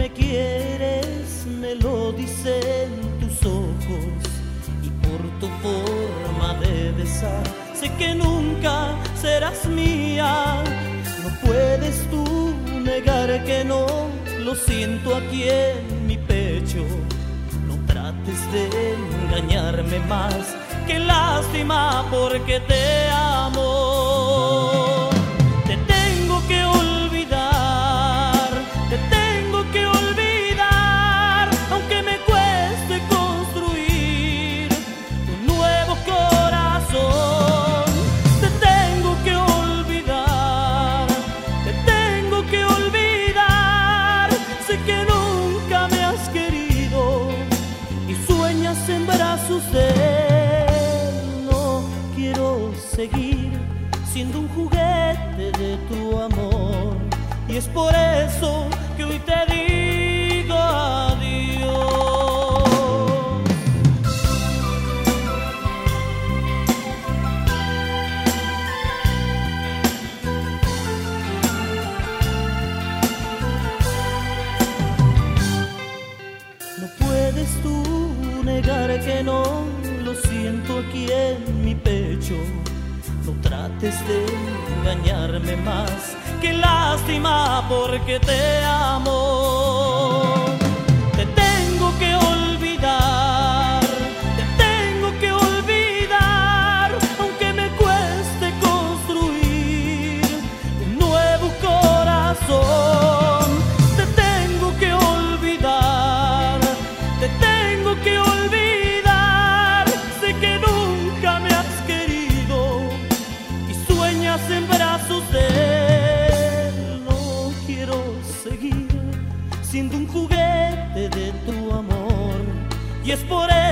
me quieres, me lo dicen tus ojos, y por tu forma de besar sé que nunca serás mía. No puedes tú negar que no lo siento aquí en mi pecho. No trates de engañarme más, qué lástima porque te amo. Te tengo que olvidar, te tengo que olvidar, aunque me cueste construir un nuevo corazón. Te tengo que olvidar, te tengo que olvidar. Sé que nunca me has querido y sueñas en brazos de él. No quiero seguir siendo un juguete de tu amor, y es por eso que hoy te digo adiós. No puedes tú negar que no lo siento aquí en mi pecho. No trates de engañarme más, qué lástima porque te amo. Te tengo que olvidar, te tengo que olvidar, aunque me cueste construir un nuevo corazón. Te tengo que olvidar, te tengo que olvidar. Sé que nunca me has querido y sueñas en brazos de él. No quiero seguir siendo un juguete de tu amor, y es por